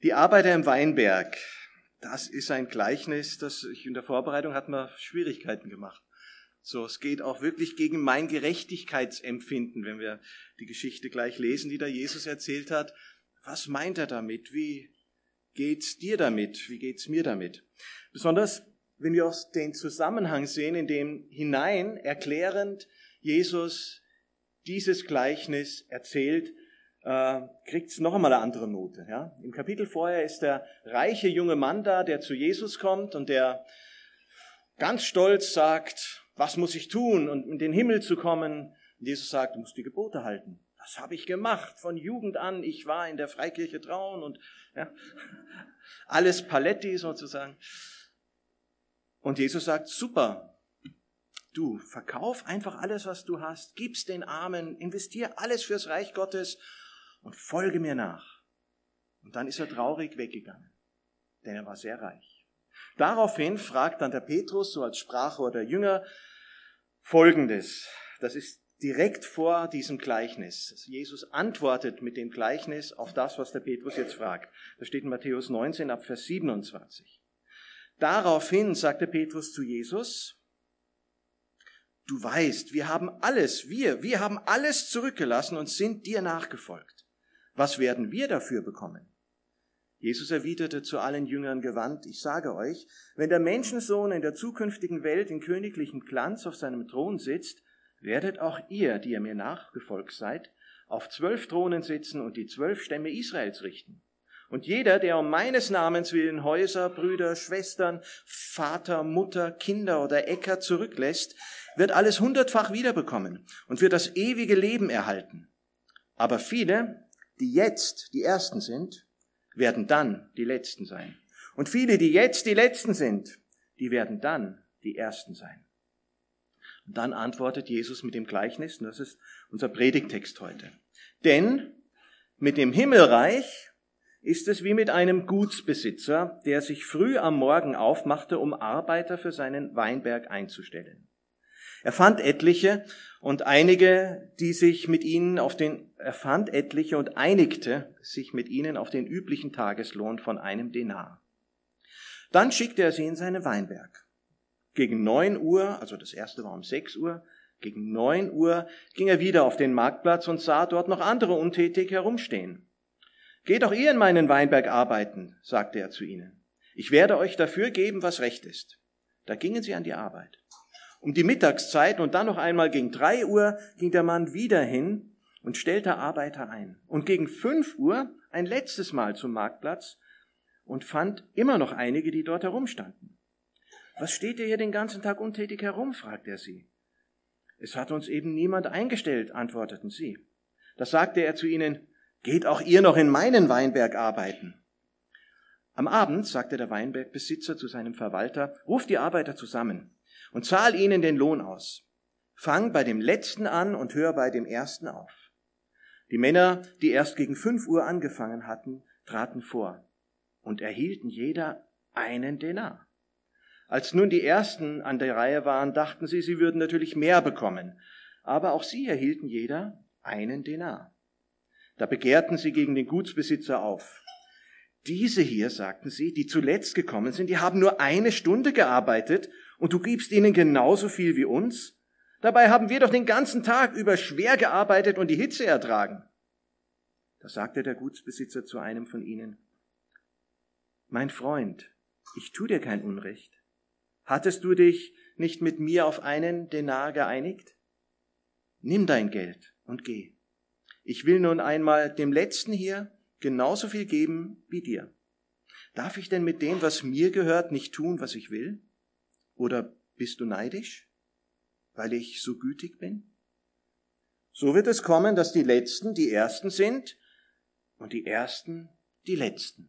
Die Arbeiter im Weinberg, das ist ein Gleichnis, das ich in der Vorbereitung hat mir Schwierigkeiten gemacht. So, es geht auch wirklich gegen mein Gerechtigkeitsempfinden, wenn wir die Geschichte gleich lesen, die da Jesus erzählt hat. Was meint er damit? Wie geht's dir damit? Wie geht's mir damit? Besonders, wenn wir auch den Zusammenhang sehen, in dem hinein erklärend Jesus dieses Gleichnis erzählt, kriegt es noch einmal eine andere Note. Ja? Im Kapitel vorher ist der reiche junge Mann da, der zu Jesus kommt und der ganz stolz sagt, was muss ich tun, um in den Himmel zu kommen? Und Jesus sagt, du musst die Gebote halten. Das habe ich gemacht von Jugend an. Ich war in der Freikirche Traun und ja, alles Paletti sozusagen. Und Jesus sagt, super, du verkauf einfach alles, was du hast, gib's den Armen, investier alles fürs Reich Gottes und folge mir nach. Und dann ist er traurig weggegangen, denn er war sehr reich. Daraufhin fragt dann der Petrus, so als Sprachrohr der Jünger, Folgendes. Das ist direkt vor diesem Gleichnis. Jesus antwortet mit dem Gleichnis auf das, was der Petrus jetzt fragt. Das steht in Matthäus 19 ab Vers 27. Daraufhin sagte Petrus zu Jesus, du weißt, wir haben alles zurückgelassen und sind dir nachgefolgt. Was werden wir dafür bekommen? Jesus erwiderte zu allen Jüngern gewandt, ich sage euch, wenn der Menschensohn in der zukünftigen Welt in königlichem Glanz auf seinem Thron sitzt, werdet auch ihr, die ihr mir nachgefolgt seid, auf 12 Thronen sitzen und die 12 Stämme Israels richten. Und jeder, der um meines Namens willen Häuser, Brüder, Schwestern, Vater, Mutter, Kinder oder Äcker zurücklässt, wird alles 100-fach wiederbekommen und wird das ewige Leben erhalten. Aber viele, die jetzt die Ersten sind, werden dann die Letzten sein. Und viele, die jetzt die Letzten sind, die werden dann die Ersten sein. Und dann antwortet Jesus mit dem Gleichnis, und das ist unser Predigtext heute. Denn mit dem Himmelreich ist es wie mit einem Gutsbesitzer, der sich früh am Morgen aufmachte, um Arbeiter für seinen Weinberg einzustellen. Er fand etliche und einigte sich mit ihnen auf den üblichen Tageslohn von 1 Denar. Dann schickte er sie in seinen Weinberg. Gegen 9 Uhr, also das erste war um 6 Uhr, gegen 9 Uhr ging er wieder auf den Marktplatz und sah dort noch andere untätig herumstehen. Geht auch ihr in meinen Weinberg arbeiten, sagte er zu ihnen. Ich werde euch dafür geben, was recht ist. Da gingen sie an die Arbeit. Um die Mittagszeit und dann noch einmal gegen 3 Uhr ging der Mann wieder hin und stellte Arbeiter ein. Und gegen 5 Uhr ein letztes Mal zum Marktplatz und fand immer noch einige, die dort herumstanden. Was steht ihr hier den ganzen Tag untätig herum? Fragte er sie. Es hat uns eben niemand eingestellt, antworteten sie. Da sagte er zu ihnen, geht auch ihr noch in meinen Weinberg arbeiten. Am Abend sagte der Weinbergbesitzer zu seinem Verwalter, ruf die Arbeiter zusammen und zahl ihnen den Lohn aus. Fang bei dem Letzten an und hör bei dem Ersten auf. Die Männer, die erst gegen 5 Uhr angefangen hatten, traten vor und erhielten jeder 1 Denar. Als nun die Ersten an der Reihe waren, dachten sie, sie würden natürlich mehr bekommen. Aber auch sie erhielten jeder 1 Denar. Da begehrten sie gegen den Gutsbesitzer auf. Diese hier, sagten sie, die zuletzt gekommen sind, die haben nur 1 Stunde gearbeitet und du gibst ihnen genauso viel wie uns? Dabei haben wir doch den ganzen Tag über schwer gearbeitet und die Hitze ertragen. Da sagte der Gutsbesitzer zu einem von ihnen, mein Freund, ich tu dir kein Unrecht. Hattest du dich nicht mit mir auf 1 Denar geeinigt? Nimm dein Geld und geh. Ich will nun einmal dem Letzten hier genauso viel geben wie dir. Darf ich denn mit dem, was mir gehört, nicht tun, was ich will? Oder bist du neidisch, weil ich so gütig bin? So wird es kommen, dass die Letzten die Ersten sind und die Ersten die Letzten.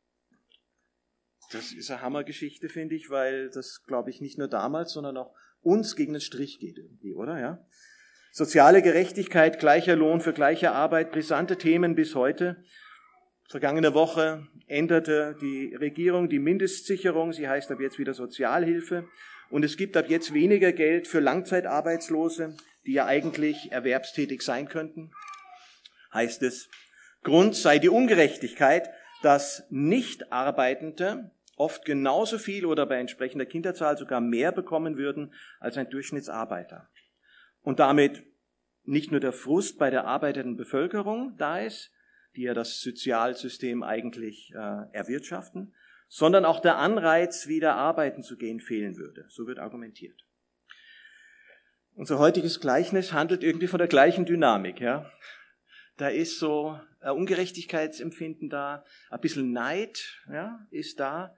Das ist eine Hammergeschichte, finde ich, weil das, glaube ich, nicht nur damals, sondern auch uns gegen den Strich geht irgendwie, oder? Ja? Soziale Gerechtigkeit, gleicher Lohn für gleiche Arbeit, brisante Themen bis heute. Vergangene Woche änderte die Regierung die Mindestsicherung, sie heißt ab jetzt wieder Sozialhilfe. Und es gibt ab jetzt weniger Geld für Langzeitarbeitslose, die ja eigentlich erwerbstätig sein könnten. Heißt es, Grund sei die Ungerechtigkeit, dass Nicht-Arbeitende oft genauso viel oder bei entsprechender Kinderzahl sogar mehr bekommen würden als ein Durchschnittsarbeiter. Und damit nicht nur der Frust bei der arbeitenden Bevölkerung da ist, die ja das Sozialsystem eigentlich erwirtschaften, sondern auch der Anreiz, wieder arbeiten zu gehen, fehlen würde. So wird argumentiert. Unser heutiges Gleichnis handelt irgendwie von der gleichen Dynamik. Ja? Da ist so ein Ungerechtigkeitsempfinden da, ein bisschen Neid ist da.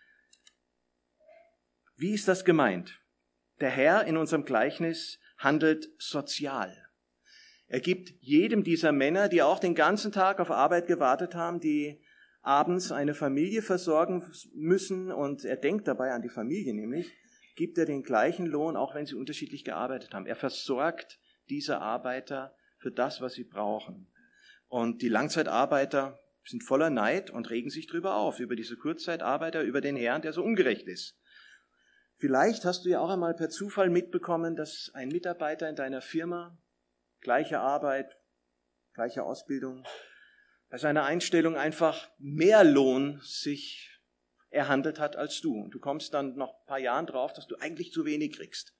Wie ist das gemeint? Der Herr in unserem Gleichnis handelt sozial. Er gibt jedem dieser Männer, die auch den ganzen Tag auf Arbeit gewartet haben, die abends eine Familie versorgen müssen, und er denkt dabei an die Familie nämlich, gibt er den gleichen Lohn, auch wenn sie unterschiedlich gearbeitet haben. Er versorgt diese Arbeiter für das, was sie brauchen. Und die Langzeitarbeiter sind voller Neid und regen sich drüber auf, über diese Kurzzeitarbeiter, über den Herrn, der so ungerecht ist. Vielleicht hast du ja auch einmal per Zufall mitbekommen, dass ein Mitarbeiter in deiner Firma, gleiche Arbeit, gleiche Ausbildung, bei seiner Einstellung einfach mehr Lohn sich erhandelt hat als du. Und du kommst dann nach ein paar Jahren drauf, dass du eigentlich zu wenig kriegst.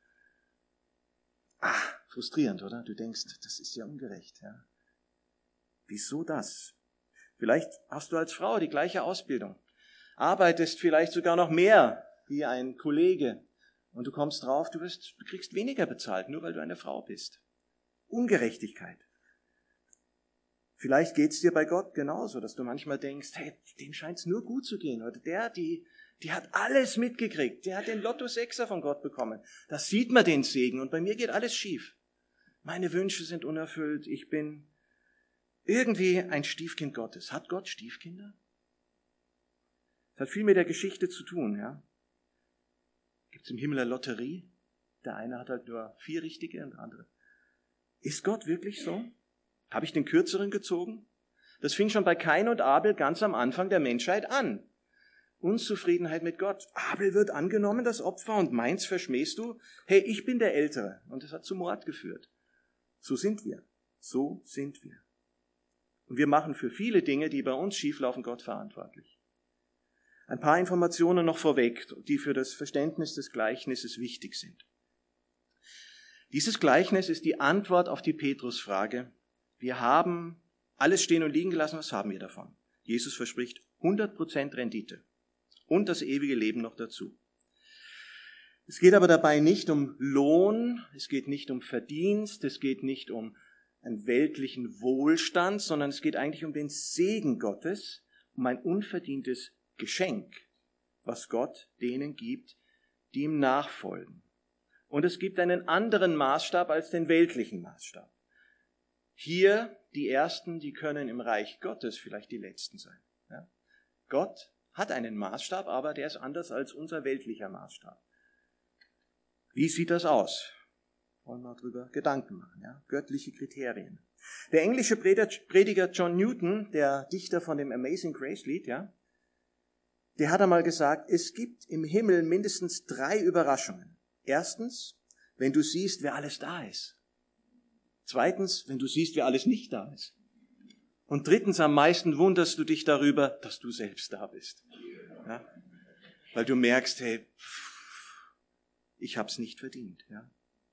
Frustrierend, oder? Du denkst, das ist ja ungerecht. Ja? Wieso das? Vielleicht hast du als Frau die gleiche Ausbildung, arbeitest vielleicht sogar noch mehr wie ein Kollege und du kommst drauf, du kriegst weniger bezahlt, nur weil du eine Frau bist. Ungerechtigkeit. Vielleicht geht's dir bei Gott genauso, dass du manchmal denkst, hey, dem scheint's nur gut zu gehen. Oder die hat alles mitgekriegt. Der hat den Lotto-Sechser von Gott bekommen. Da sieht man den Segen und bei mir geht alles schief. Meine Wünsche sind unerfüllt. Ich bin irgendwie ein Stiefkind Gottes. Hat Gott Stiefkinder? Das hat viel mit der Geschichte zu tun, ja. Gibt's im Himmel eine Lotterie? Der eine hat halt nur 4 richtige und der andere. Ist Gott wirklich so? Habe ich den Kürzeren gezogen? Das fing schon bei Kain und Abel ganz am Anfang der Menschheit an. Unzufriedenheit mit Gott. Abel wird angenommen, das Opfer, und meins verschmähst du? Hey, ich bin der Ältere. Und das hat zu Mord geführt. So sind wir. So sind wir. Und wir machen für viele Dinge, die bei uns schieflaufen, Gott verantwortlich. Ein paar Informationen noch vorweg, die für das Verständnis des Gleichnisses wichtig sind. Dieses Gleichnis ist die Antwort auf die Petrus-Frage: Wir haben alles stehen und liegen gelassen, was haben wir davon? Jesus verspricht 100% Rendite und das ewige Leben noch dazu. Es geht aber dabei nicht um Lohn, es geht nicht um Verdienst, es geht nicht um einen weltlichen Wohlstand, sondern es geht eigentlich um den Segen Gottes, um ein unverdientes Geschenk, was Gott denen gibt, die ihm nachfolgen. Und es gibt einen anderen Maßstab als den weltlichen Maßstab. Hier, die Ersten, die können im Reich Gottes vielleicht die Letzten sein. Ja? Gott hat einen Maßstab, aber der ist anders als unser weltlicher Maßstab. Wie sieht das aus? Wollen wir darüber Gedanken machen. Ja? Göttliche Kriterien. Der englische Prediger John Newton, der Dichter von dem Amazing Grace Lied, ja, der hat einmal gesagt, es gibt im Himmel mindestens 3 Überraschungen. Erstens, wenn du siehst, wer alles da ist. Zweitens, wenn du siehst, wer alles nicht da ist. Und drittens, am meisten wunderst du dich darüber, dass du selbst da bist. Ja? Weil du merkst, hey, ich hab's nicht verdient. Ja?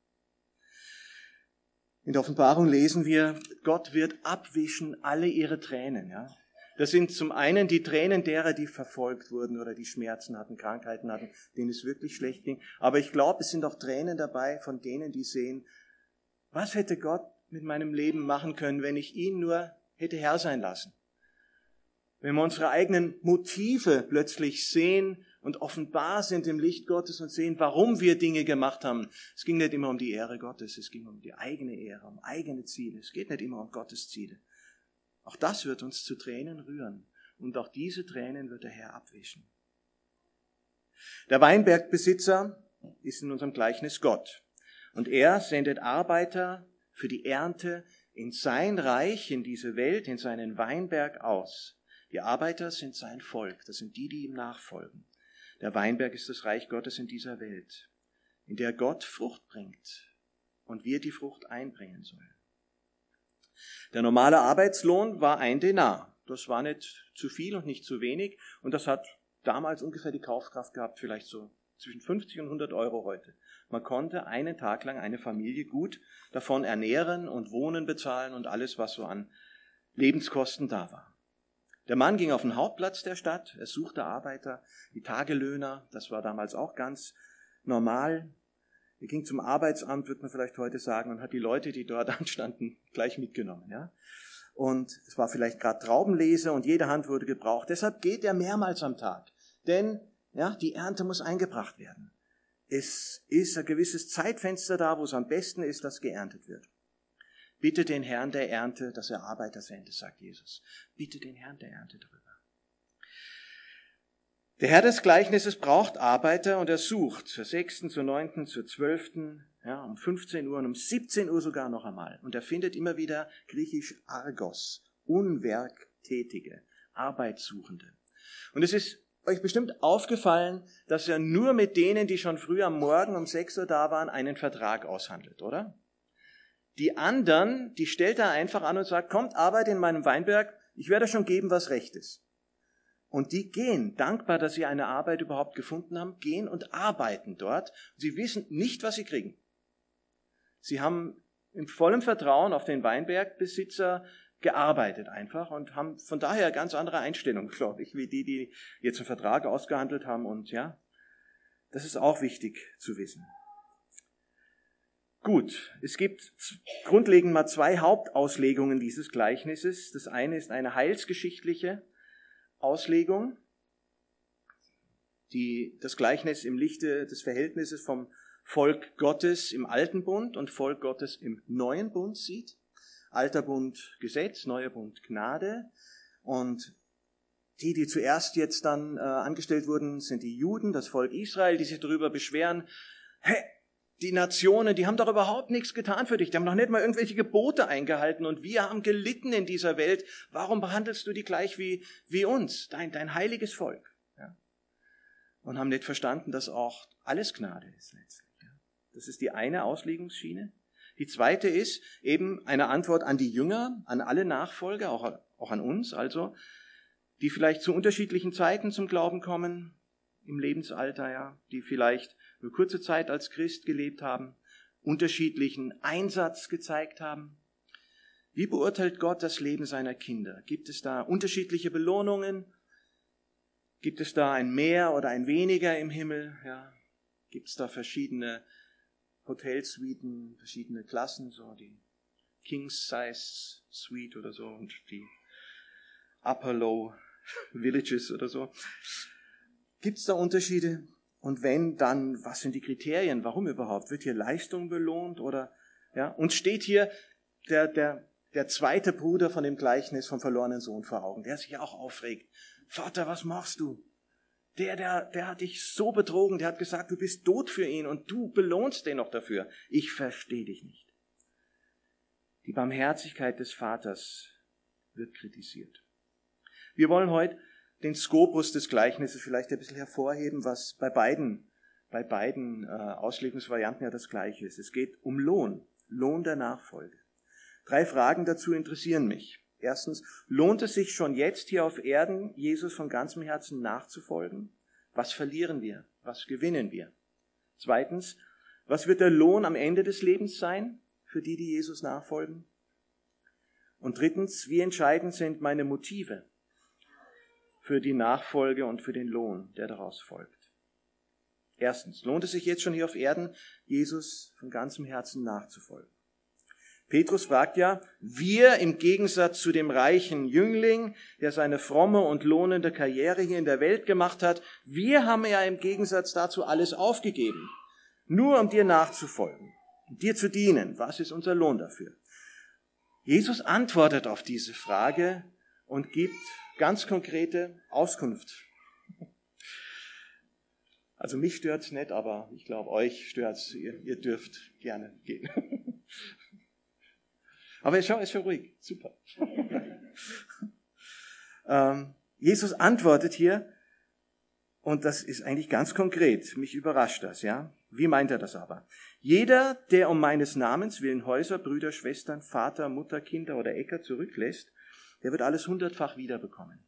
In der Offenbarung lesen wir, Gott wird abwischen alle ihre Tränen. Ja? Das sind zum einen die Tränen derer, die verfolgt wurden oder die Schmerzen hatten, Krankheiten hatten, denen es wirklich schlecht ging. Aber ich glaube, es sind auch Tränen dabei von denen, die sehen, was hätte Gott mit meinem Leben machen können, wenn ich ihn nur hätte Herr sein lassen? Wenn wir unsere eigenen Motive plötzlich sehen und offenbar sind im Licht Gottes und sehen, warum wir Dinge gemacht haben. Es ging nicht immer um die Ehre Gottes, es ging um die eigene Ehre, um eigene Ziele. Es geht nicht immer um Gottes Ziele. Auch das wird uns zu Tränen rühren. Und auch diese Tränen wird der Herr abwischen. Der Weinbergbesitzer ist in unserem Gleichnis Gott. Und er sendet Arbeiter für die Ernte in sein Reich, in diese Welt, in seinen Weinberg aus. Die Arbeiter sind sein Volk, das sind die, die ihm nachfolgen. Der Weinberg ist das Reich Gottes in dieser Welt, in der Gott Frucht bringt und wir die Frucht einbringen sollen. Der normale Arbeitslohn war 1 Denar. Das war nicht zu viel und nicht zu wenig. Und das hat damals ungefähr die Kaufkraft gehabt, vielleicht so zwischen 50 und 100 Euro heute. Man konnte einen Tag lang eine Familie gut davon ernähren und Wohnen bezahlen und alles, was so an Lebenskosten da war. Der Mann ging auf den Hauptplatz der Stadt, er suchte Arbeiter, die Tagelöhner, das war damals auch ganz normal. Er ging zum Arbeitsamt, wird man vielleicht heute sagen, und hat die Leute, die dort anstanden, gleich mitgenommen. Ja? Und es war vielleicht gerade Traubenlese und jede Hand wurde gebraucht. Deshalb geht er mehrmals am Tag, denn ja, die Ernte muss eingebracht werden. Es ist ein gewisses Zeitfenster da, wo es am besten ist, dass geerntet wird. Bitte den Herrn der Ernte, dass er Arbeiter sende, sagt Jesus. Bitte den Herrn der Ernte darüber. Der Herr des Gleichnisses braucht Arbeiter und er sucht zur 6., zur 9., zur 12., ja, um 15 Uhr und um 17 Uhr sogar noch einmal. Und er findet immer wieder griechisch Argos, Unwerktätige, Arbeitssuchende. Und es ist euch bestimmt aufgefallen, dass er nur mit denen, die schon früh am Morgen um 6 Uhr da waren, einen Vertrag aushandelt, oder? Die anderen, die stellt er einfach an und sagt, kommt, arbeitet in meinem Weinberg, ich werde euch schon geben, was recht ist. Und die gehen, dankbar, dass sie eine Arbeit überhaupt gefunden haben, gehen und arbeiten dort. Sie wissen nicht, was sie kriegen. Sie haben in vollem Vertrauen auf den Weinbergbesitzer gearbeitet einfach und haben von daher ganz andere Einstellungen, glaube ich, wie die jetzt einen Vertrag ausgehandelt haben. Und ja, das ist auch wichtig zu wissen. Gut, es gibt grundlegend mal 2 Hauptauslegungen dieses Gleichnisses. Das eine ist eine heilsgeschichtliche Auslegung, die das Gleichnis im Lichte des Verhältnisses vom Volk Gottes im Alten Bund und Volk Gottes im Neuen Bund sieht. Alter Bund Gesetz, Neuer Bund Gnade. Und die zuerst jetzt dann angestellt wurden, sind die Juden, das Volk Israel, die sich darüber beschweren, hey, die Nationen, die haben doch überhaupt nichts getan für dich. Die haben noch nicht mal irgendwelche Gebote eingehalten und wir haben gelitten in dieser Welt. Warum behandelst du die gleich wie uns, dein heiliges Volk? Ja? Und haben nicht verstanden, dass auch alles Gnade ist letztlich. Ja? Das ist die eine Auslegungsschiene. Die zweite ist eben eine Antwort an die Jünger, an alle Nachfolger, auch an uns, also, die vielleicht zu unterschiedlichen Zeiten zum Glauben kommen, im Lebensalter, ja, die vielleicht nur kurze Zeit als Christ gelebt haben, unterschiedlichen Einsatz gezeigt haben. Wie beurteilt Gott das Leben seiner Kinder? Gibt es da unterschiedliche Belohnungen? Gibt es da ein Mehr oder ein Weniger im Himmel? Ja, gibt es da verschiedene Hotelsuiten, verschiedene Klassen, so die King-Size Suite oder so und die Upper Low Villages oder so? Gibt es da Unterschiede? Und wenn, dann, was sind die Kriterien? Warum überhaupt? Wird hier Leistung belohnt? Oder, ja? Und steht hier der zweite Bruder von dem Gleichnis vom verlorenen Sohn vor Augen, der sich auch aufregt. Vater, was machst du? Der hat dich so betrogen, der hat gesagt, du bist tot für ihn und du belohnst den noch dafür. Ich verstehe dich nicht. Die Barmherzigkeit des Vaters wird kritisiert. Wir wollen heute den Skopus des Gleichnisses vielleicht ein bisschen hervorheben, was bei beiden Auslegungsvarianten ja das Gleiche ist. Es geht um Lohn der Nachfolge. 3 Fragen dazu interessieren mich. Erstens, lohnt es sich schon jetzt hier auf Erden, Jesus von ganzem Herzen nachzufolgen? Was verlieren wir? Was gewinnen wir? Zweitens, was wird der Lohn am Ende des Lebens sein für die Jesus nachfolgen? Und drittens, wie entscheidend sind meine Motive für die Nachfolge und für den Lohn, der daraus folgt? Erstens, lohnt es sich jetzt schon hier auf Erden, Jesus von ganzem Herzen nachzufolgen? Petrus fragt ja, wir im Gegensatz zu dem reichen Jüngling, der seine fromme und lohnende Karriere hier in der Welt gemacht hat, wir haben ja im Gegensatz dazu alles aufgegeben, nur um dir nachzufolgen, um dir zu dienen. Was ist unser Lohn dafür? Jesus antwortet auf diese Frage und gibt ganz konkrete Auskunft. Also mich stört's nicht, aber ich glaube, euch stört's. Ihr dürft gerne gehen. Aber schau, ist schon ruhig. Super. Jesus antwortet hier, und das ist eigentlich ganz konkret. Mich überrascht das, ja. Wie meint er das aber? Jeder, der um meines Namens willen Häuser, Brüder, Schwestern, Vater, Mutter, Kinder oder Äcker zurücklässt Der wird alles 100-fach wiederbekommen.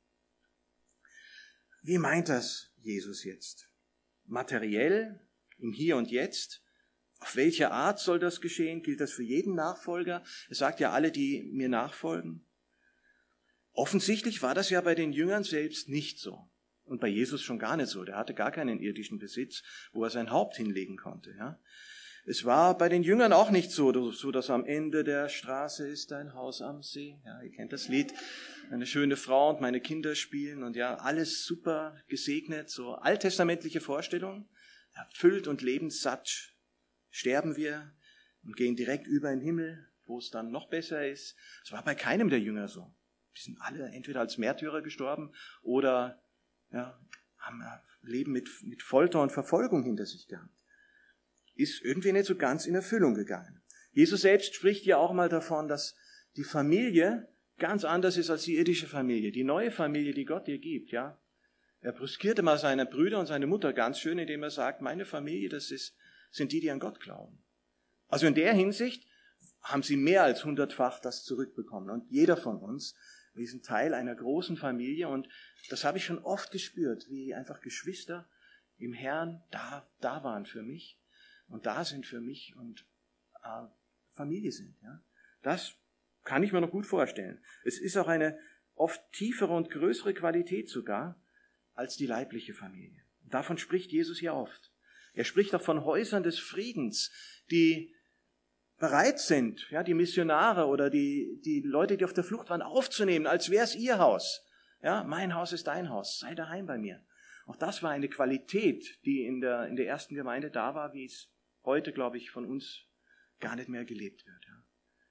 Wie meint das Jesus jetzt? Materiell, im Hier und Jetzt? Auf welche Art soll das geschehen? Gilt das für jeden Nachfolger? Er sagt ja, alle, die mir nachfolgen. Offensichtlich war das ja bei den Jüngern selbst nicht so. Und bei Jesus schon gar nicht so. Der hatte gar keinen irdischen Besitz, wo er sein Haupt hinlegen konnte. Ja? Es war bei den Jüngern auch nicht so, dass am Ende der Straße ist ein Haus am See. Ja, ihr kennt das Lied. Eine schöne Frau und meine Kinder spielen und ja, alles super gesegnet. So alttestamentliche Vorstellungen. Erfüllt und lebenssatt sterben wir und gehen direkt über in den Himmel, wo es dann noch besser ist. Es war bei keinem der Jünger so. Die sind alle entweder als Märtyrer gestorben oder haben ein Leben mit Folter und Verfolgung hinter sich gehabt. Ist irgendwie nicht so ganz in Erfüllung gegangen. Jesus selbst spricht ja auch mal davon, dass die Familie ganz anders ist als die irdische Familie. Die neue Familie, die Gott dir gibt, ja. Er brüskierte mal seine Brüder und seine Mutter ganz schön, indem er sagt, meine Familie, sind die an Gott glauben. Also in der Hinsicht haben sie mehr als 100-fach das zurückbekommen. Und jeder von uns, wir sind Teil einer großen Familie und das habe ich schon oft gespürt, wie einfach Geschwister im Herrn da waren für mich und da sind für mich und Familie sind. Ja. Das kann ich mir noch gut vorstellen. Es ist auch eine oft tiefere und größere Qualität sogar als die leibliche Familie. Davon spricht Jesus hier oft. Er spricht auch von Häusern des Friedens, die bereit sind, ja, die Missionare oder die Leute, die auf der Flucht waren, aufzunehmen, als wäre es ihr Haus. Ja, mein Haus ist dein Haus, sei daheim bei mir. Auch das war eine Qualität, die in der ersten Gemeinde da war, wie es heute, glaube ich, von uns gar nicht mehr gelebt wird. Ja.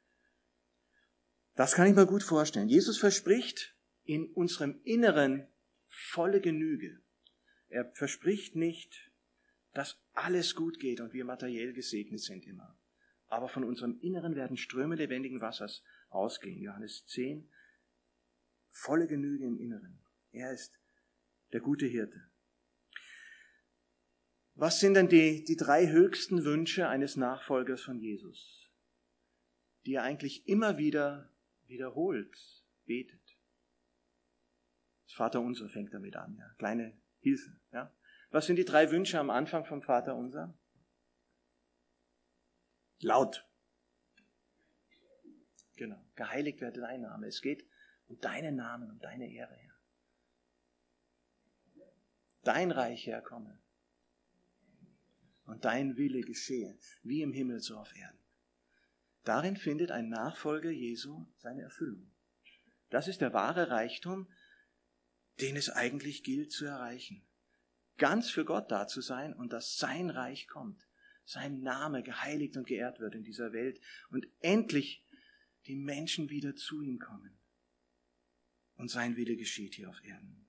Das kann ich mir gut vorstellen. Jesus verspricht in unserem Inneren volle Genüge. Er verspricht nicht, dass alles gut geht und wir materiell gesegnet sind immer. Aber von unserem Inneren werden Ströme lebendigen Wassers ausgehen. Johannes 10, volle Genüge im Inneren. Er ist der gute Hirte. Was sind denn die 3 höchsten Wünsche eines Nachfolgers von Jesus, die er eigentlich immer wieder wiederholt, betet? Das Vaterunser fängt damit an, ja. Kleine Hilfe, ja. Was sind die 3 Wünsche am Anfang vom Vaterunser? Laut. Genau. Geheiligt werde dein Name. Es geht um deinen Namen, um deine Ehre, Herr. Dein Reich, Herr, komme. Und dein Wille geschehe, wie im Himmel so auf Erden. Darin findet ein Nachfolger Jesu seine Erfüllung. Das ist der wahre Reichtum, den es eigentlich gilt zu erreichen. Ganz für Gott da zu sein und dass sein Reich kommt. Sein Name geheiligt und geehrt wird in dieser Welt und endlich die Menschen wieder zu ihm kommen. Und sein Wille geschieht hier auf Erden.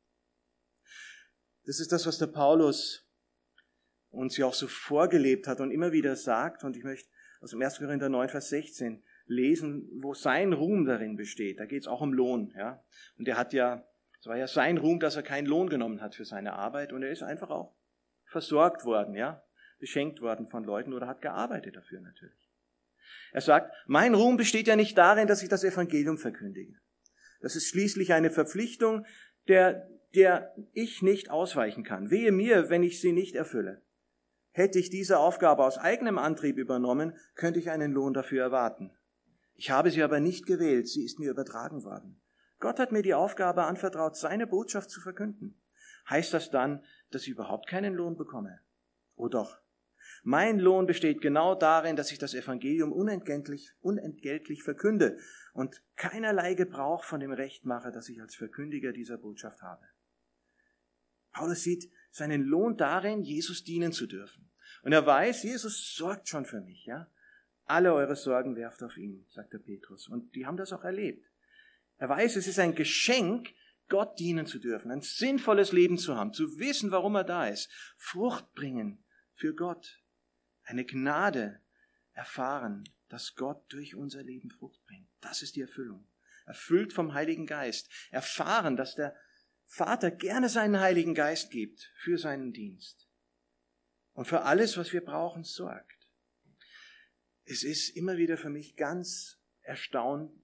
Das ist das, was der Paulus uns ja auch so vorgelebt hat und immer wieder sagt. Und ich möchte aus dem 1. Korinther 9, Vers 16 lesen, wo sein Ruhm darin besteht. Da geht es auch um Lohn. Ja? Und es war ja sein Ruhm, dass er keinen Lohn genommen hat für seine Arbeit. Und er ist einfach auch versorgt worden, ja, beschenkt worden von Leuten oder hat gearbeitet dafür natürlich. Er sagt, mein Ruhm besteht ja nicht darin, dass ich das Evangelium verkündige. Das ist schließlich eine Verpflichtung, der ich nicht ausweichen kann. Wehe mir, wenn ich sie nicht erfülle. Hätte ich diese Aufgabe aus eigenem Antrieb übernommen, könnte ich einen Lohn dafür erwarten. Ich habe sie aber nicht gewählt, sie ist mir übertragen worden. Gott hat mir die Aufgabe anvertraut, seine Botschaft zu verkünden. Heißt das dann, dass ich überhaupt keinen Lohn bekomme? Oh doch. Mein Lohn besteht genau darin, dass ich das Evangelium unentgeltlich verkünde und keinerlei Gebrauch von dem Recht mache, das ich als Verkündiger dieser Botschaft habe. Paulus sieht seinen Lohn darin, Jesus dienen zu dürfen. Und er weiß, Jesus sorgt schon für mich. Ja? Alle eure Sorgen werft auf ihn, sagt der Petrus. Und die haben das auch erlebt. Er weiß, es ist ein Geschenk, Gott dienen zu dürfen, ein sinnvolles Leben zu haben, zu wissen, warum er da ist, Frucht bringen für Gott, eine Gnade erfahren, dass Gott durch unser Leben Frucht bringt. Das ist die Erfüllung. Erfüllt vom Heiligen Geist. Erfahren, dass der Vater gerne seinen Heiligen Geist gibt für seinen Dienst und für alles, was wir brauchen, sorgt. Es ist immer wieder für mich ganz erstaunlich,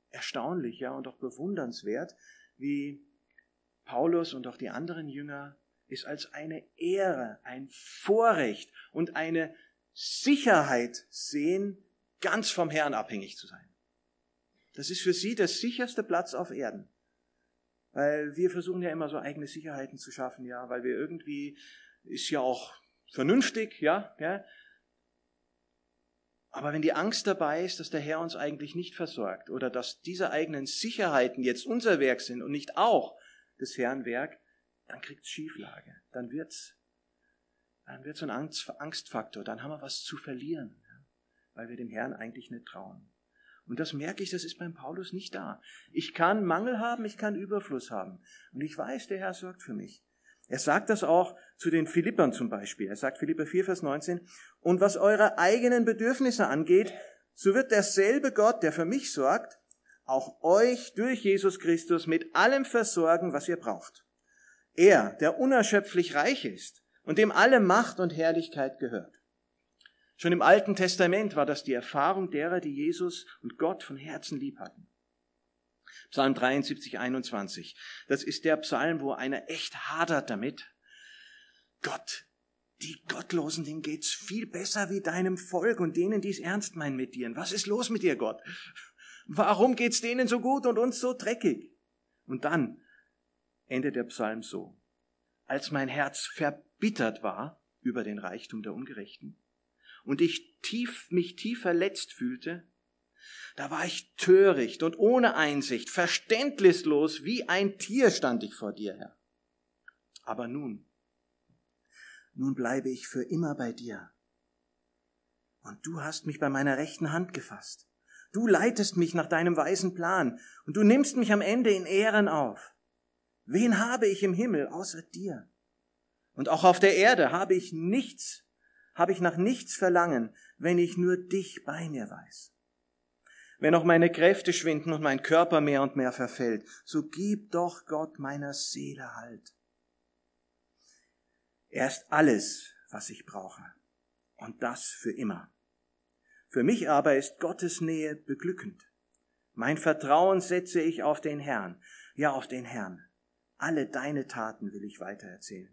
erstaunlich, ja, und auch bewundernswert, wie Paulus und auch die anderen Jünger es als eine Ehre, ein Vorrecht und eine Sicherheit sehen, ganz vom Herrn abhängig zu sein. Das ist für sie der sicherste Platz auf Erden. Weil wir versuchen ja immer so eigene Sicherheiten zu schaffen, ja, weil wir irgendwie, ist ja auch vernünftig, ja. Aber wenn die Angst dabei ist, dass der Herr uns eigentlich nicht versorgt oder dass diese eigenen Sicherheiten jetzt unser Werk sind und nicht auch des Herrn Werk, dann kriegt es Schieflage. Dann wird's so ein Angstfaktor. Dann haben wir was zu verlieren, ja, weil wir dem Herrn eigentlich nicht trauen. Und das merke ich, das ist beim Paulus nicht da. Ich kann Mangel haben, ich kann Überfluss haben. Und ich weiß, der Herr sorgt für mich. Er sagt das auch zu den Philippern zum Beispiel. Er sagt Philipper 4, Vers 19, und was eure eigenen Bedürfnisse angeht, so wird derselbe Gott, der für mich sorgt, auch euch durch Jesus Christus mit allem versorgen, was ihr braucht. Er, der unerschöpflich reich ist und dem alle Macht und Herrlichkeit gehört. Schon im Alten Testament war das die Erfahrung derer, die Jesus und Gott von Herzen lieb hatten. Psalm 73, 21. Das ist der Psalm, wo einer echt hadert damit. Gott, die Gottlosen, denen geht's viel besser wie deinem Volk und denen, die es ernst meinen mit dir. Was ist los mit dir, Gott? Warum geht's denen so gut und uns so dreckig? Und dann endet der Psalm so. Als mein Herz verbittert war über den Reichtum der Ungerechten und ich mich tief verletzt fühlte, da war ich töricht und ohne Einsicht, verständnislos, wie ein Tier stand ich vor dir, Herr. Aber nun bleibe ich für immer bei dir. Und du hast mich bei meiner rechten Hand gefasst. Du leitest mich nach deinem weisen Plan und du nimmst mich am Ende in Ehren auf. Wen habe ich im Himmel außer dir? Und auch auf der Erde habe ich nach nichts verlangen, wenn ich nur dich bei mir weiß. Wenn auch meine Kräfte schwinden und mein Körper mehr und mehr verfällt, so gib doch Gott meiner Seele Halt. Er ist alles, was ich brauche, und das für immer. Für mich aber ist Gottes Nähe beglückend. Mein Vertrauen setze ich auf den Herrn, ja auf den Herrn. Alle deine Taten will ich weitererzählen.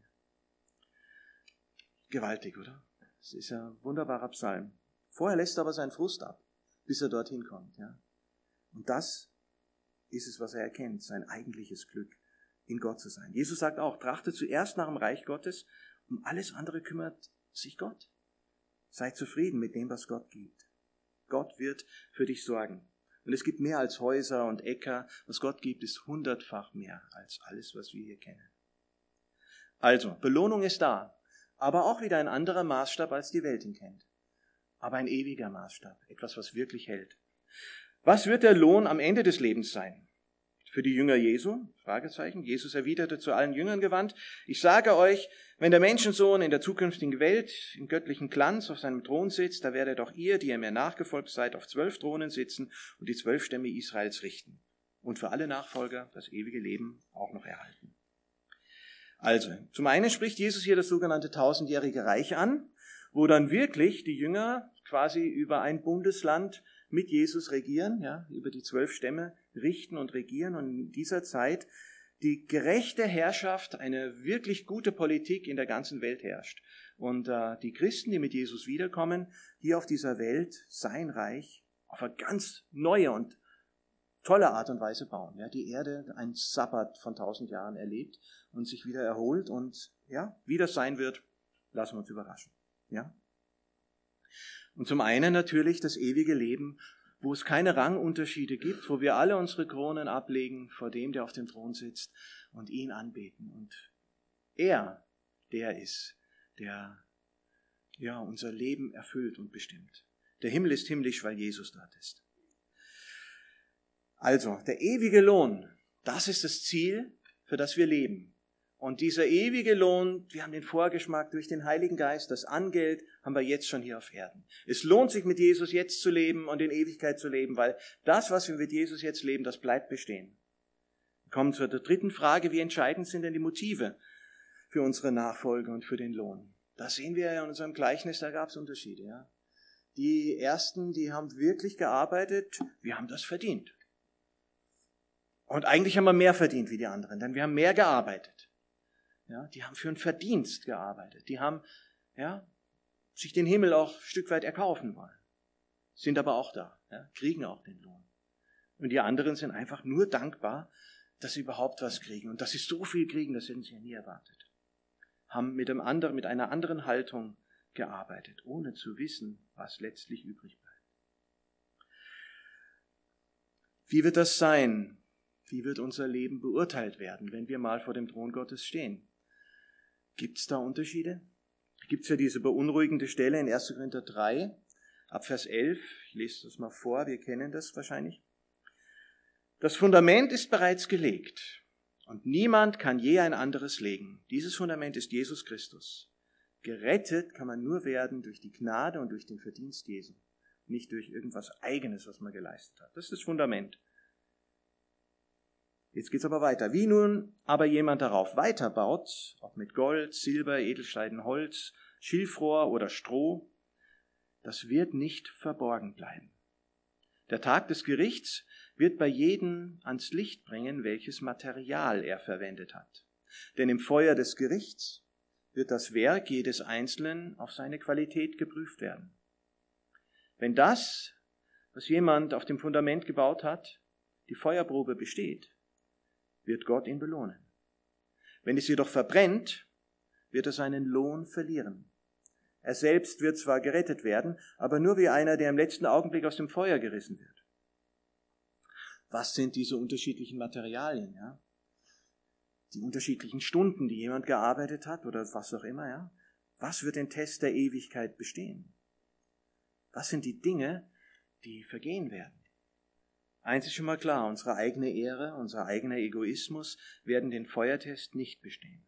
Gewaltig, oder? Das ist ein wunderbarer Psalm. Vorher lässt er aber seinen Frust ab, bis er dorthin kommt. Ja? Und das ist es, was er erkennt, sein eigentliches Glück, in Gott zu sein. Jesus sagt auch, trachte zuerst nach dem Reich Gottes, um alles andere kümmert sich Gott. Sei zufrieden mit dem, was Gott gibt. Gott wird für dich sorgen. Und es gibt mehr als Häuser und Äcker. Was Gott gibt, ist 100-fach mehr als alles, was wir hier kennen. Also, Belohnung ist da, aber auch wieder ein anderer Maßstab, als die Welt ihn kennt. Aber ein ewiger Maßstab, etwas, was wirklich hält. Was wird der Lohn am Ende des Lebens sein? Für die Jünger Jesu? Fragezeichen. Jesus erwiderte zu allen Jüngern gewandt, ich sage euch, wenn der Menschensohn in der zukünftigen Welt im göttlichen Glanz auf seinem Thron sitzt, da werdet auch ihr, die ihr mir nachgefolgt seid, auf 12 Thronen sitzen und die 12 Stämme Israels richten. Und für alle Nachfolger das ewige Leben auch noch erhalten. Also, zum einen spricht Jesus hier das sogenannte 1000-jährige Reich an, wo dann wirklich die Jünger quasi über ein Bundesland mit Jesus regieren, ja, über die 12 Stämme richten und regieren und in dieser Zeit die gerechte Herrschaft, eine wirklich gute Politik in der ganzen Welt herrscht. Und die Christen, die mit Jesus wiederkommen, hier auf dieser Welt sein Reich auf eine ganz neue und tolle Art und Weise bauen. Ja, die Erde ein Sabbat von 1000 Jahren erlebt und sich wieder erholt und ja, wie das sein wird, lassen wir uns überraschen. Ja. Und zum einen natürlich das ewige Leben, wo es keine Rangunterschiede gibt, wo wir alle unsere Kronen ablegen vor dem, der auf dem Thron sitzt und ihn anbeten. Und er, der ist, der ja unser Leben erfüllt und bestimmt. Der Himmel ist himmlisch, weil Jesus dort ist. Also, der ewige Lohn, das ist das Ziel, für das wir leben. Und dieser ewige Lohn, wir haben den Vorgeschmack durch den Heiligen Geist, das Angeld haben wir jetzt schon hier auf Erden. Es lohnt sich mit Jesus jetzt zu leben und in Ewigkeit zu leben, weil das, was wir mit Jesus jetzt leben, das bleibt bestehen. Wir kommen zur dritten Frage, wie entscheidend sind denn die Motive für unsere Nachfolge und für den Lohn? Das sehen wir ja in unserem Gleichnis, da gab es Unterschiede. Ja? Die Ersten, die haben wirklich gearbeitet, wir haben das verdient. Und eigentlich haben wir mehr verdient wie die anderen, denn wir haben mehr gearbeitet. Ja, die haben für einen Verdienst gearbeitet. Die haben sich den Himmel auch ein Stück weit erkaufen wollen. Sind aber auch da, kriegen auch den Lohn. Und die anderen sind einfach nur dankbar, dass sie überhaupt was kriegen. Und dass sie so viel kriegen, das hätten sie ja nie erwartet. Haben mit einer anderen Haltung gearbeitet, ohne zu wissen, was letztlich übrig bleibt. Wie wird das sein? Wie wird unser Leben beurteilt werden, wenn wir mal vor dem Thron Gottes stehen? Gibt es da Unterschiede? Gibt es ja diese beunruhigende Stelle in 1. Korinther 3, ab Vers 11. Ich lese das mal vor, wir kennen das wahrscheinlich. Das Fundament ist bereits gelegt und niemand kann je ein anderes legen. Dieses Fundament ist Jesus Christus. Gerettet kann man nur werden durch die Gnade und durch den Verdienst Jesu, nicht durch irgendwas Eigenes, was man geleistet hat. Das ist das Fundament. Jetzt geht's aber weiter. Wie nun aber jemand darauf weiterbaut, ob mit Gold, Silber, Edelsteinen, Holz, Schilfrohr oder Stroh, das wird nicht verborgen bleiben. Der Tag des Gerichts wird bei jedem ans Licht bringen, welches Material er verwendet hat. Denn im Feuer des Gerichts wird das Werk jedes Einzelnen auf seine Qualität geprüft werden. Wenn das, was jemand auf dem Fundament gebaut hat, die Feuerprobe besteht, wird Gott ihn belohnen. Wenn es jedoch verbrennt, wird er seinen Lohn verlieren. Er selbst wird zwar gerettet werden, aber nur wie einer, der im letzten Augenblick aus dem Feuer gerissen wird. Was sind diese unterschiedlichen Materialien? Ja? Die unterschiedlichen Stunden, die jemand gearbeitet hat oder was auch immer. Ja? Was wird den Test der Ewigkeit bestehen? Was sind die Dinge, die vergehen werden? Eins ist schon mal klar, unsere eigene Ehre, unser eigener Egoismus werden den Feuertest nicht bestehen.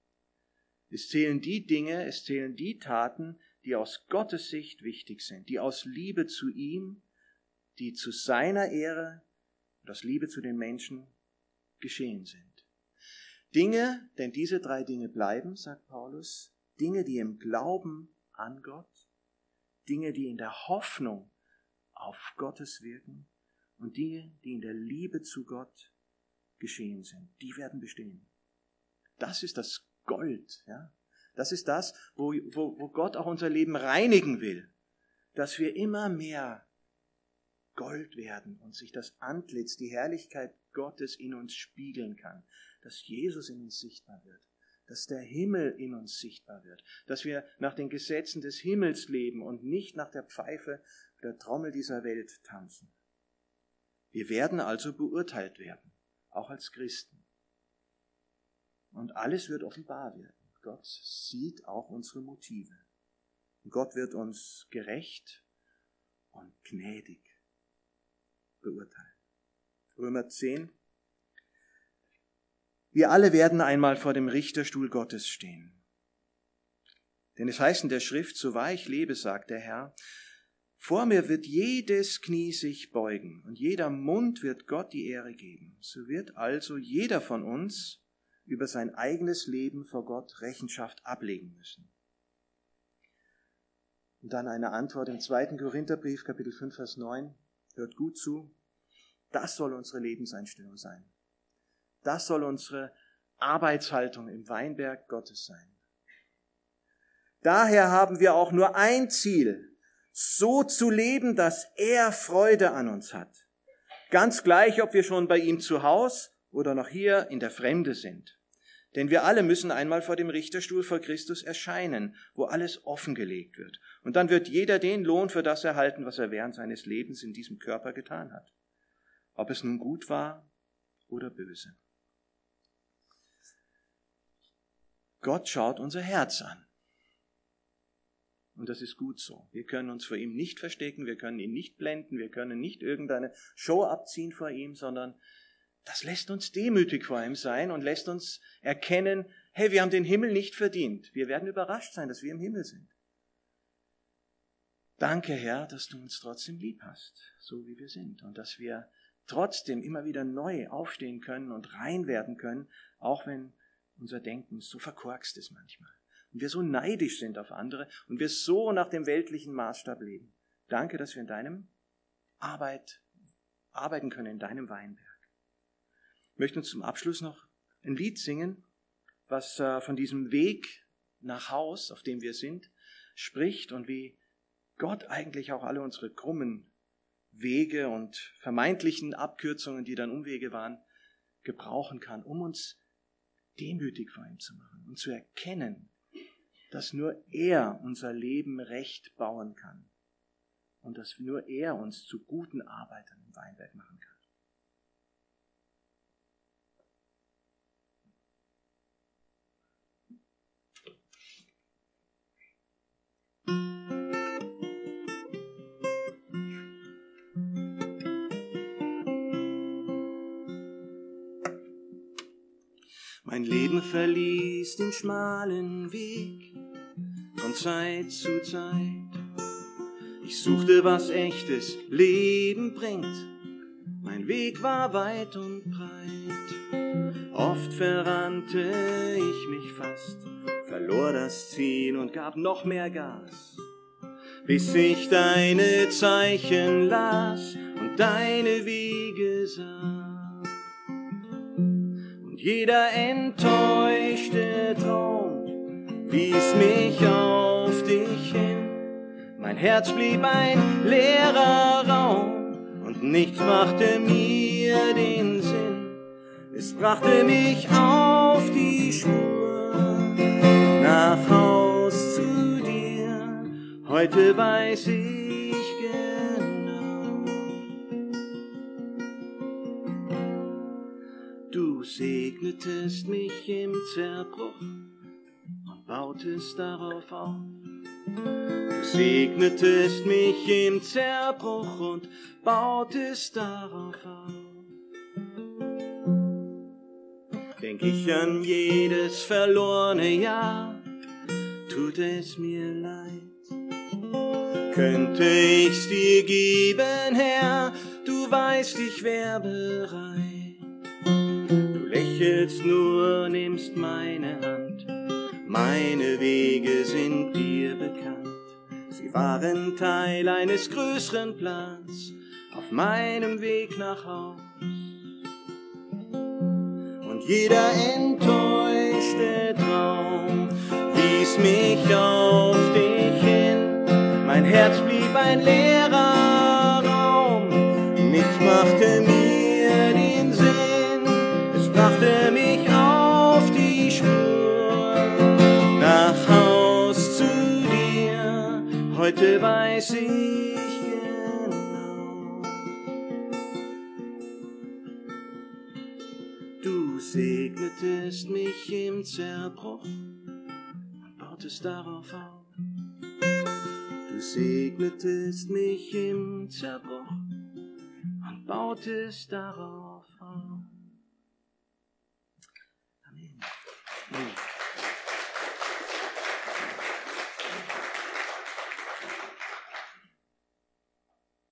Es zählen die Dinge, es zählen die Taten, die aus Gottes Sicht wichtig sind, die aus Liebe zu ihm, die zu seiner Ehre und aus Liebe zu den Menschen geschehen sind. Dinge, denn diese 3 Dinge bleiben, sagt Paulus, Dinge, die im Glauben an Gott, Dinge, die in der Hoffnung auf Gottes wirken, und Dinge, die in der Liebe zu Gott geschehen sind, die werden bestehen. Das ist das Gold. Ja? Das ist das, wo Gott auch unser Leben reinigen will. Dass wir immer mehr Gold werden und sich das Antlitz, die Herrlichkeit Gottes in uns spiegeln kann. Dass Jesus in uns sichtbar wird. Dass der Himmel in uns sichtbar wird. Dass wir nach den Gesetzen des Himmels leben und nicht nach der Pfeife der Trommel dieser Welt tanzen. Wir werden also beurteilt werden, auch als Christen. Und alles wird offenbar werden. Gott sieht auch unsere Motive. Und Gott wird uns gerecht und gnädig beurteilen. Römer 10. Wir alle werden einmal vor dem Richterstuhl Gottes stehen. Denn es heißt in der Schrift, so wahr ich lebe, sagt der Herr, vor mir wird jedes Knie sich beugen und jeder Mund wird Gott die Ehre geben. So wird also jeder von uns über sein eigenes Leben vor Gott Rechenschaft ablegen müssen. Und dann eine Antwort im 2. Korintherbrief, Kapitel 5, Vers 9. Hört gut zu. Das soll unsere Lebenseinstellung sein. Das soll unsere Arbeitshaltung im Weinberg Gottes sein. Daher haben wir auch nur ein Ziel, so zu leben, dass er Freude an uns hat. Ganz gleich, ob wir schon bei ihm zu Hause oder noch hier in der Fremde sind. Denn wir alle müssen einmal vor dem Richterstuhl vor Christus erscheinen, wo alles offengelegt wird. Und dann wird jeder den Lohn für das erhalten, was er während seines Lebens in diesem Körper getan hat. Ob es nun gut war oder böse. Gott schaut unser Herz an. Und das ist gut so. Wir können uns vor ihm nicht verstecken, wir können ihn nicht blenden, wir können nicht irgendeine Show abziehen vor ihm, sondern das lässt uns demütig vor ihm sein und lässt uns erkennen, hey, wir haben den Himmel nicht verdient. Wir werden überrascht sein, dass wir im Himmel sind. Danke, Herr, dass du uns trotzdem lieb hast, so wie wir sind. Und dass wir trotzdem immer wieder neu aufstehen können und rein werden können, auch wenn unser Denken so verkorkst ist manchmal. Und wir so neidisch sind auf andere und wir so nach dem weltlichen Maßstab leben. Danke, dass wir in deinem arbeiten können, in deinem Weinberg. Ich möchte uns zum Abschluss noch ein Lied singen, was von diesem Weg nach Haus, auf dem wir sind, spricht und wie Gott eigentlich auch alle unsere krummen Wege und vermeintlichen Abkürzungen, die dann Umwege waren, gebrauchen kann, um uns demütig vor ihm zu machen und zu erkennen, dass nur er unser Leben recht bauen kann und dass nur er uns zu guten Arbeitern im Weinberg machen kann. Mein Leben verließ den schmalen Weg von Zeit zu Zeit. Ich suchte, was echtes Leben bringt. Mein Weg war weit und breit. Oft verrannte ich mich fast, verlor das Ziel und gab noch mehr Gas, bis ich deine Zeichen las und deine Wege sah. Jeder enttäuschte Traum wies mich auf dich hin. Mein Herz blieb ein leerer Raum und nichts machte mir den Sinn. Es brachte mich auf die Spur nach Haus zu dir. Heute weiß ich genau, du segnetest mich im Zerbruch und bautest darauf auf. Du segnetest mich im Zerbruch und bautest darauf auf. Denk ich an jedes verlorene Jahr, tut es mir leid. Könnte ich's dir geben, Herr, du weißt, ich wär bereit. Du lächelst nur, nimmst meine Hand, meine Wege sind dir bekannt. Sie waren Teil eines größeren Plans auf meinem Weg nach Haus. Und jeder enttäuschte Traum wies mich auf dich hin. Mein Herz blieb ein leerer Raum, nichts machte mir den Sinn. Es brachte mich auf die Spur nach Haus zu dir. Heute weiß ich genau, du segnetest mich im Zerbruch und bautest darauf auf. Du segnetest mich im Zerbruch und bautest darauf auf. Amen.